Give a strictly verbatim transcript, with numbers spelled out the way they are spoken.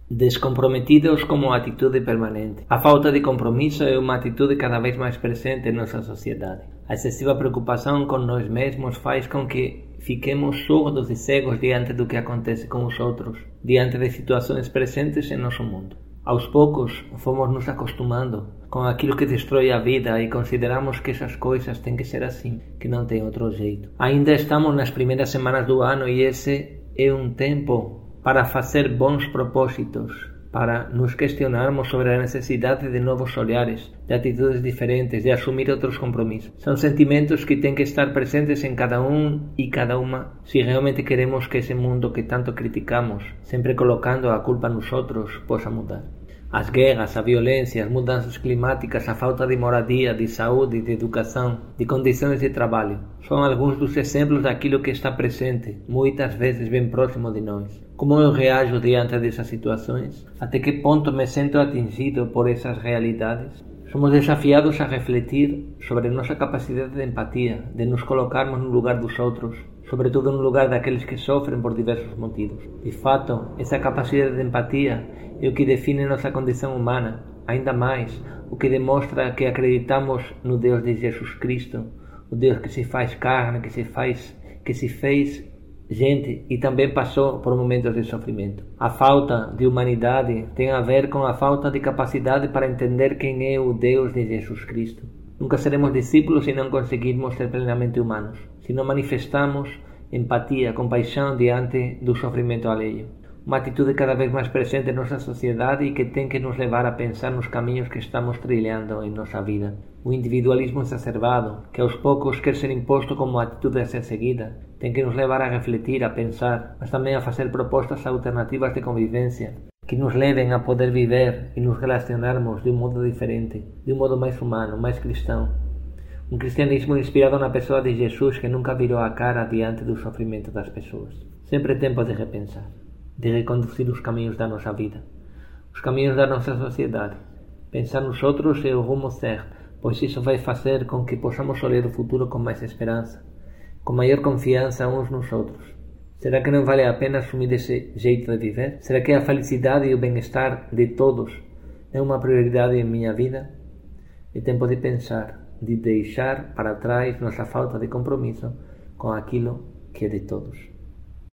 Descomprometidos como atitude permanente. A falta de compromisso é uma atitude cada vez mais presente em nossa sociedade. A excessiva preocupação com nós mesmos faz com que fiquemos surdos e cegos diante do que acontece com os outros, diante de situações presentes em nosso mundo. Aos poucos, fomos nos acostumando com aquilo que destrói a vida e consideramos que essas coisas têm que ser assim, que não tem outro jeito. Ainda estamos nas primeiras semanas do ano e esse é um tempo para fazer bons propósitos, para nos questionarmos sobre a necessidade de novos olhares, de atitudes diferentes, de assumir outros compromissos. São sentimentos que têm que estar presentes em cada um e cada uma, se realmente queremos que esse mundo que tanto criticamos, sempre colocando a culpa nos outros, possa mudar. As guerras, a violência, as mudanças climáticas, a falta de moradia, de saúde, de educação, de condições de trabalho, são alguns dos exemplos daquilo que está presente, muitas vezes bem próximo de nós. Como eu reajo diante dessas situações? Até que ponto me sinto atingido por essas realidades? Somos desafiados a refletir sobre nossa capacidade de empatia, de nos colocarmos no lugar dos outros, sobretudo no lugar daqueles que sofrem por diversos motivos. De fato, essa capacidade de empatia é o que define nossa condição humana, ainda mais o que demonstra que acreditamos no Deus de Jesus Cristo, o Deus que se faz carne, que se faz, que se fez gente e também passou por momentos de sofrimento. A falta de humanidade tem a ver com a falta de capacidade para entender quem é o Deus de Jesus Cristo. Nunca seremos discípulos se não conseguirmos ser plenamente humanos, se não manifestamos empatia, compaixão diante do sofrimento alheio. Uma atitude cada vez mais presente em nossa sociedade e que tem que nos levar a pensar nos caminhos que estamos trilhando em nossa vida. O individualismo exacerbado, que aos poucos quer ser imposto como atitude a ser seguida, tem que nos levar a refletir, a pensar, mas também a fazer propostas alternativas de convivência, que nos levem a poder viver e nos relacionarmos de um modo diferente, de um modo mais humano, mais cristão. Um cristianismo inspirado na pessoa de Jesus que nunca virou a cara diante do sofrimento das pessoas. Sempre é tempo de repensar, de reconduzir os caminhos da nossa vida, os caminhos da nossa sociedade. Pensar nos outros é o rumo certo, pois isso vai fazer com que possamos olhar o futuro com mais esperança, com maior confiança uns nos outros. Será que não vale a pena assumir esse jeito de viver? Será que a felicidade e o bem-estar de todos é uma prioridade em minha vida? É tempo de pensar, de deixar para trás nossa falta de compromisso com aquilo que é de todos.